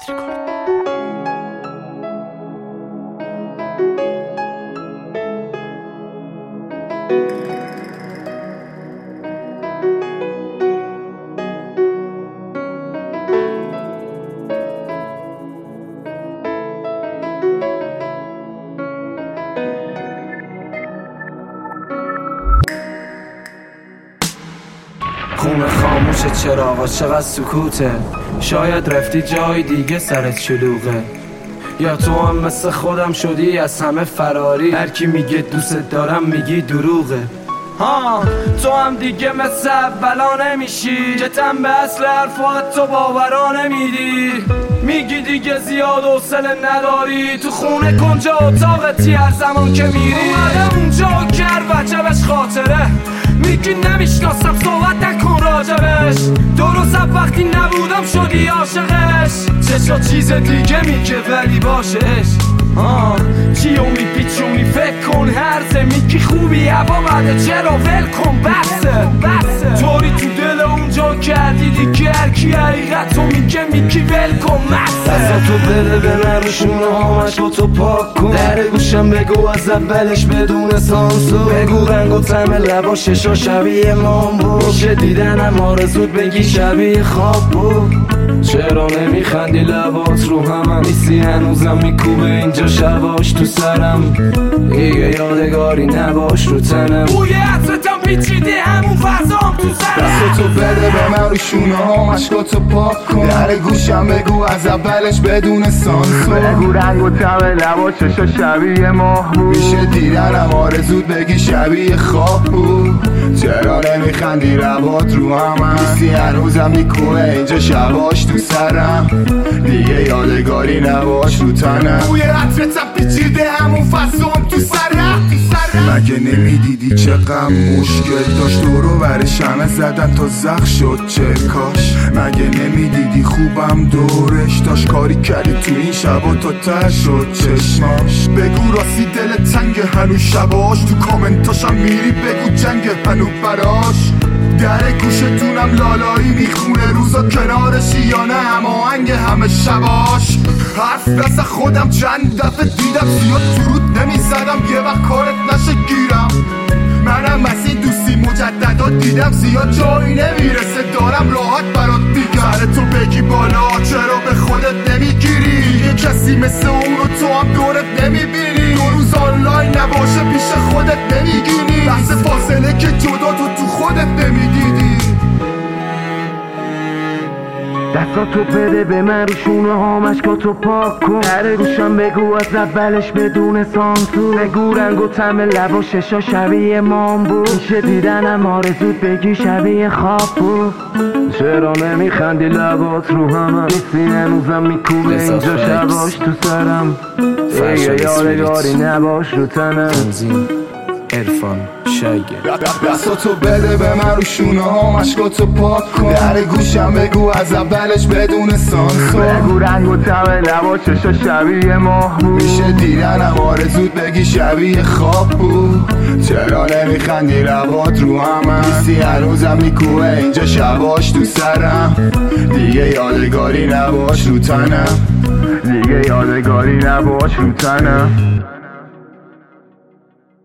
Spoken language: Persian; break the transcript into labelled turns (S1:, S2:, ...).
S1: خونه خاموشه، چراغا چقدر سکوته. شاید رفتی جای دیگه، سرت شلوغه. یا تو هم مثل خودم شدی از همه فراری. هر کی میگه دوست دارم میگی دروغه. تو هم دیگه مثل اولا نمیشی، جتن به اصل حرفات تو باورا نمیدی. میگی دیگه زیاد حوصله نداری، تو خونه کنجا اتاقتی هر زمان که میری. اومده اونجا کرد وجبش خاطره، میگی نمیشناسم صحبت نکن راجبش. درستم وقتی نبودم شدی عاشقش. چشا چیز دیگه میگه ولی باشش. چیو میپیچونی فکر کن هرزه. میگی خوبی هوا بده چرا ول کن بسه. طوری تو دل اونجا کردی دیگه هرکی حقیقت رو میگی ول کن مسه. دستاتو بده به من رو شونه هامش با تو پاک کن. در گوشم بگو از اولش بدون سانسور. بگو رنگ و طعم لبا ششا شبیه مام بود. میشه دیدنم آرزود بگی شبیه خواب بود. چرا نمیخندی لبات رو هم نیستی هنوزم میکوبه اینجا شباش تو سرم. دیگه یادگاری نباش رو تنم. بوی عطرتم پیچیده همون فضام تو سرم.
S2: دستاتو بده به من رو شونه ها مشکاتو پاک کن. در گوشم بگو از اولش بدون سانسور. بگو رنگ و طعم لبا چشا شبیه ماه بود. میشه دیدنم آرزود بگی شبیه خواب بود. چرا نمیخندی لبات رو هم نیستی هنوزم میکوبه اینجا شباش تو سرم. دیگه یادگاری نباش رو تنم. بوی عطرتم پیچیده همون فضام تو سرم. مگه نمیدیدی چقدر مشکل داشت دورو برش همه زدن تا زخ شد چه کاش. مگه نمیدیدی خوبم دورش داشت کاری کردی تو این شبا تا ته شد چشماش. بگو راستی دل تنگ هنو شباش. تو کامنتاشم میری بگو جنگ هنو براش. در گوشتونم لالایی میخونه روزا کنارشی یا نه هماهنگ همه شباش. حرف دست خودم چند دفعه دیدم زیاد تو رود نمیزدم یه وقت کارت نشه گیرم. منم از این دوستی مجددات دیدم زیاد جایی نمیرسه دارم راحت برات میگم. سر تو بگی بالا چرا به خودت نمیگیری. یه کسی مثل اونو تو هم دورت نمیبینی. دو روز آنلاین نباشه پیش خودت نمیگینی. لحظه فاصله که جدا تو خودت نمیدیدی.
S3: دستاتو بده به من رو شونه ها مشکاتو پاک کن. در گوشم بگو از اولش بدون سانسور. بگو رنگ و طعم لبا ششا شبیه مام بود. میشه دیدنم آرزود بگی شبیه خواب بود. چرا نمیخندی لبات رو هم نیستی هنوزم میکوبه اینجا شباش تو سرم. دیگه یادگاری نباش رو تنم.
S1: عرفان شایگه.
S2: دستاتو بده به من رو شونه ها مشکاتو پاک کن. در گوشم بگو از اولش بدون سانسور. بگو رنگ و طعم لبا چشا شبیه ماه بود. میشه دیدنم آرزود بگی شبیه خواب بود. چرا نمیخندی لبات رو هم نیستی هنوزم میکوبه اینجا شباش تو سرم. دیگه یادگاری نباش رو تنم. دیگه یادگاری نباش رو تنم.